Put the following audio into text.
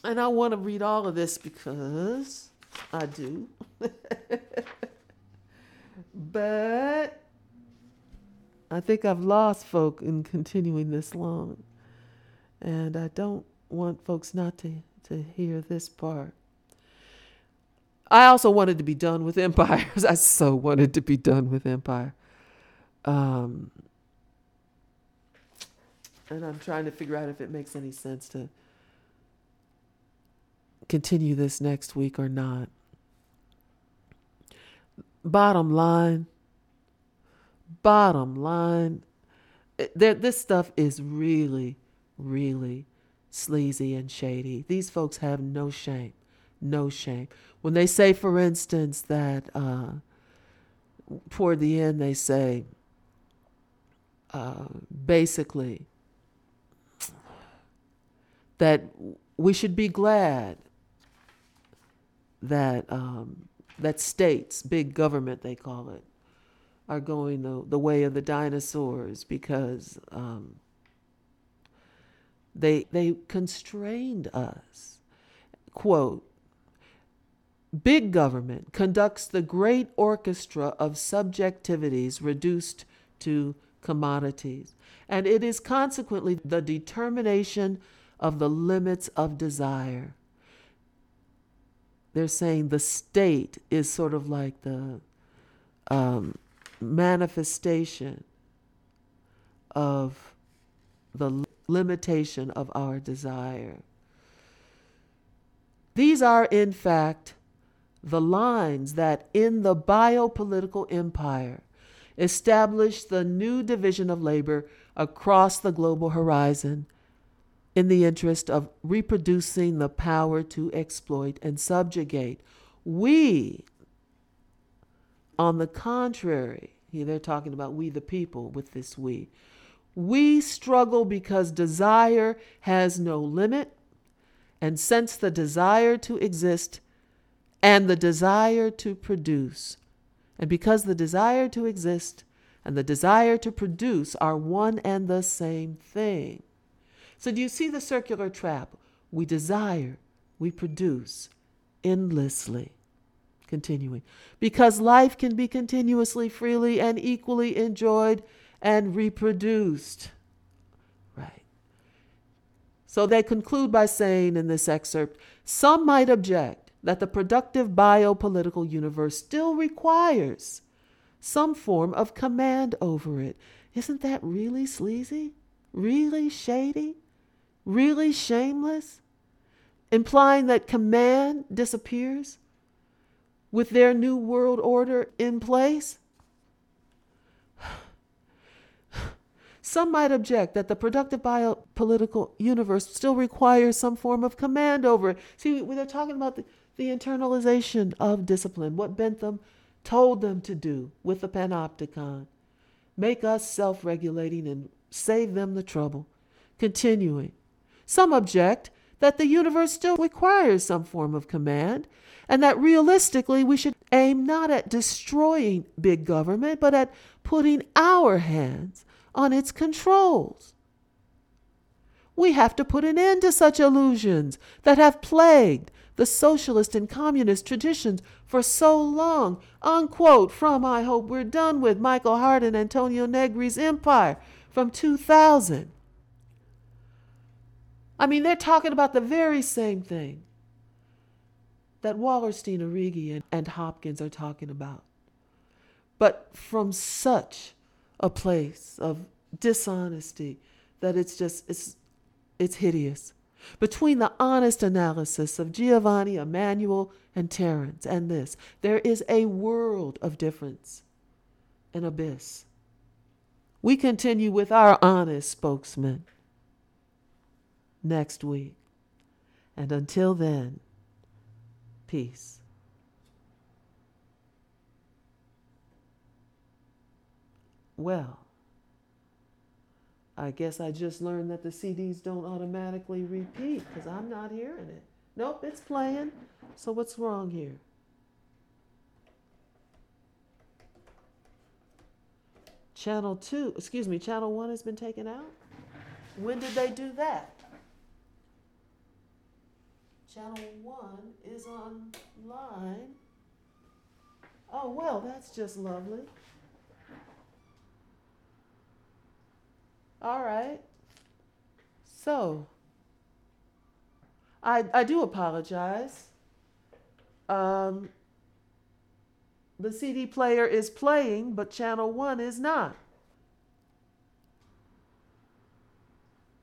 And I want to read all of this because I do. But I think I've lost folk in continuing this long. And I don't want folks not to hear this part. I also wanted to be done with empires. I so wanted to be done with empire. Um, and I'm trying to figure out if it makes any sense to continue this next week or not. Bottom line, this stuff is really, really sleazy and shady. These folks have no shame. No shame. When they say, for instance, that toward the end, they say, basically, that we should be glad that that states, big government they call it, are going the way of the dinosaurs because they constrained us. Quote, big government conducts the great orchestra of subjectivities reduced to commodities, and it is consequently the determination of the limits of desire. They're saying the state is sort of like the manifestation of the limitation of our desire. These are, in fact, the lines that in the biopolitical empire establish the new division of labor across the global horizon in the interest of reproducing the power to exploit and subjugate. We, on the contrary, here they're talking about we the people with this we struggle because desire has no limit, and since the desire to exist and the desire to produce, and because the desire to exist and the desire to produce are one and the same thing. So do you see the circular trap? We desire, we produce endlessly. Continuing. Because life can be continuously, freely, and equally enjoyed and reproduced. Right. So they conclude by saying in this excerpt, some might object that the productive biopolitical universe still requires some form of command over it. Isn't that really sleazy? Really shady? Really shameless? Implying that command disappears with their new world order in place? Some might object that the productive biopolitical universe still requires some form of command over it. See, they're talking about the internalization of discipline, what Bentham told them to do with the panopticon. Make us self-regulating and save them the trouble. Continuing. Some object that the universe still requires some form of command, and that realistically we should aim not at destroying big government, but at putting our hands on its controls. We have to put an end to such illusions that have plagued the socialist and communist traditions for so long. Unquote from I Hope We're Done With, Michael Hart and Antonio Negri's Empire from 2000. I mean, they're talking about the very same thing that Wallerstein, Arrighi, and Hopkins are talking about. But from such a place of dishonesty that it's hideous. Between the honest analysis of Giovanni, Emmanuel, and Terence and this, there is a world of difference, an abyss. We continue with our honest spokesman next week. And until then, peace. Well, I guess I just learned that the CDs don't automatically repeat because I'm not hearing it. Nope, it's playing. So what's wrong here? Channel 1 has been taken out? When did they do that? Channel 1 is online. Oh, well, that's just lovely. All right. So, I do apologize. Um, the CD player is playing, but channel 1 is not.